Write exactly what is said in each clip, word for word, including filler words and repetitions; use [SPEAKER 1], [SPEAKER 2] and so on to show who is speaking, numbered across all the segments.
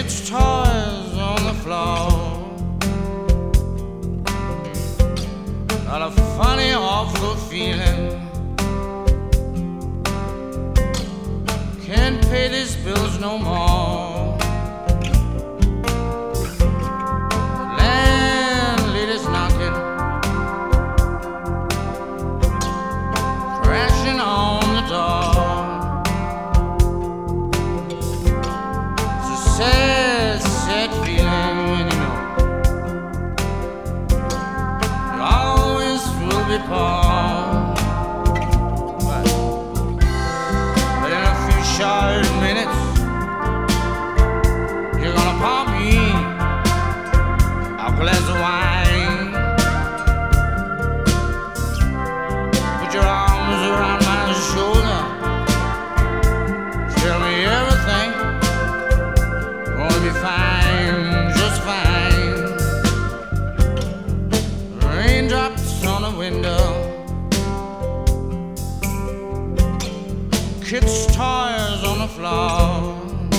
[SPEAKER 1] kids' toys on the floor. Got a funny, awful feeling. Can't pay these bills no more. Landlady's knocking, crashing on the door. It's a sad, sad feeling when you know you always will be poor. But, but in a few short minutes, you're gonna pop me a glass of wine. Put your arms around my shoulder, tell me everything gonna be fine, just fine. Raindrops on the window, kids' toys on the floor.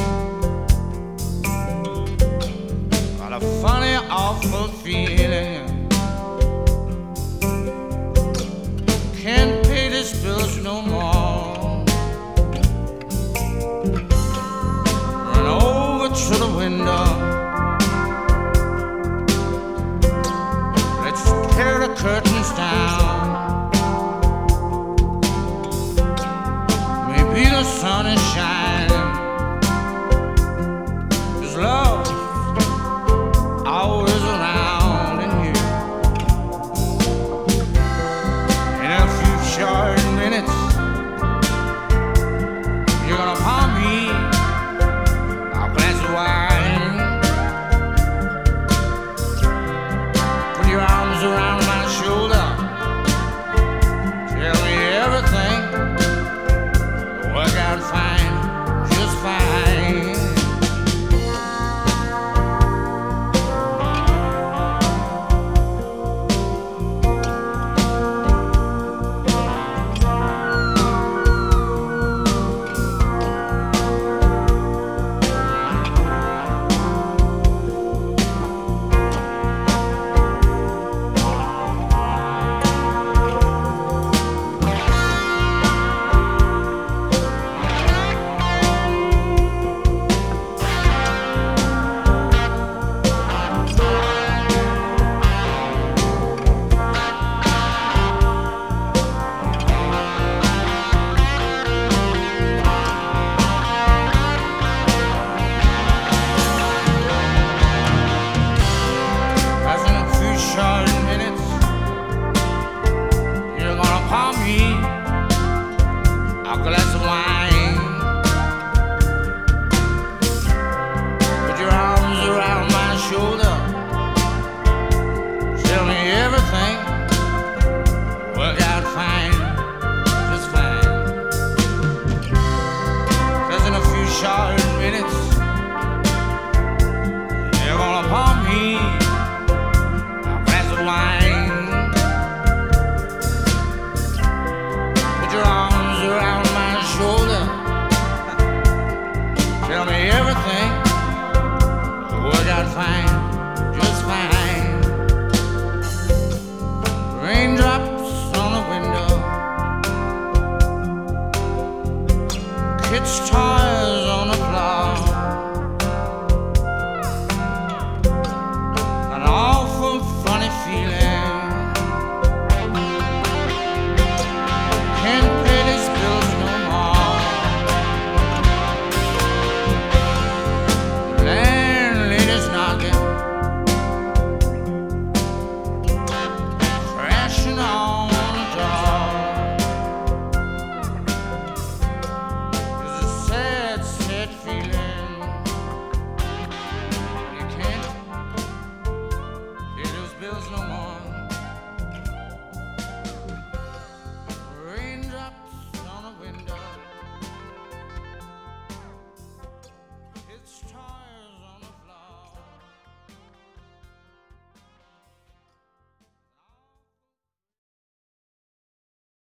[SPEAKER 1] Got a funny, awful feeling. Can't pay these bills no more. Run over to the window. Let's tear the curtains down. Maybe the sun is shining, 'cause love's always around in here. In a few short minutes, you're gonna pour me a glass of wine. Put your arms around my shoulder, tell me everything will work out fine, just fine. Short minutes, you're gonna pour me a glass of wine. Put your arms around my shoulder, tell me everything work out fine, just fine. 'Cause in a few short minutes, you're gonna pour me wine. Put your arms around my shoulder, tell me everything will work out fine, just fine. Raindrops on the window, kids' toys on the